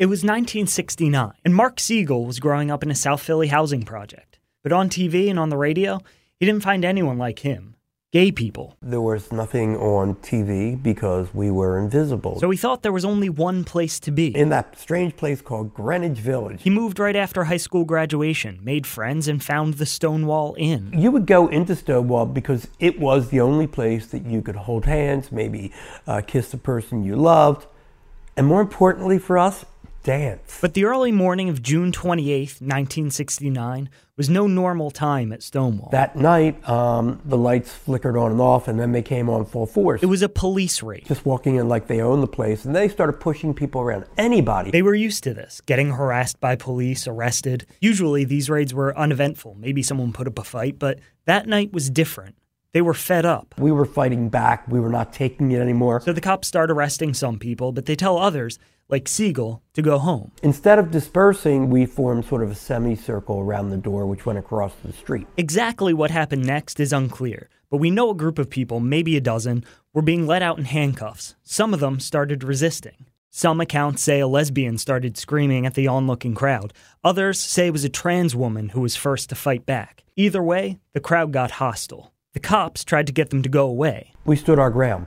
It was 1969, and Mark Siegel was growing up in a South Philly housing project. But on TV and on the radio, he didn't find anyone like him. Gay people. There was nothing on TV because we were invisible. So he thought there was only one place to be. In that strange place called Greenwich Village. He moved right after high school graduation, made friends, and found the Stonewall Inn. You would go into Stonewall because it was the only place that you could hold hands, maybe kiss the person you loved, and more importantly for us, dance. But the early morning of June 28th, 1969, was no normal time at Stonewall. That night, the lights flickered on and off, and then they came on full force. It was a police raid. Just walking in like they owned the place, and they started pushing people around. Anybody. They were used to this, getting harassed by police, arrested. Usually these raids were uneventful. Maybe someone put up a fight, but that night was different. They were fed up. We were fighting back. We were not taking it anymore. So the cops start arresting some people, but they tell others, like Siegel, to go home. Instead of dispersing, we formed sort of a semicircle around the door, which went across the street. Exactly what happened next is unclear, but we know a group of people, maybe a dozen, were being let out in handcuffs. Some of them started resisting. Some accounts say a lesbian started screaming at the onlooking crowd. Others say it was a trans woman who was first to fight back. Either way, the crowd got hostile. The cops tried to get them to go away. We stood our ground.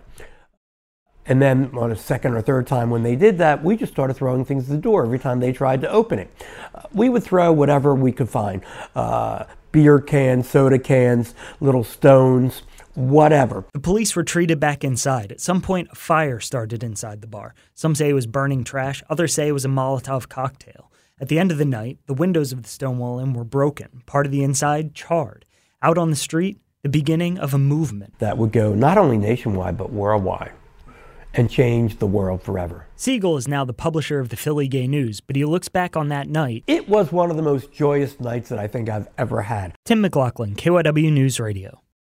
And then on a second or third time when they did that, we just started throwing things at the door every time they tried to open it. We would throw whatever we could find. Beer cans, soda cans, little stones, whatever. The police retreated back inside. At some point, a fire started inside the bar. Some say it was burning trash. Others say it was a Molotov cocktail. At the end of the night, the windows of the Stonewall Inn were broken. Part of the inside charred. Out on the street, the beginning of a movement that would go not only nationwide, but worldwide, and change the world forever. Siegel is now the publisher of the Philly Gay News, but he looks back on that night. It was one of the most joyous nights that I think I've ever had. Tim McLaughlin, KYW News Radio.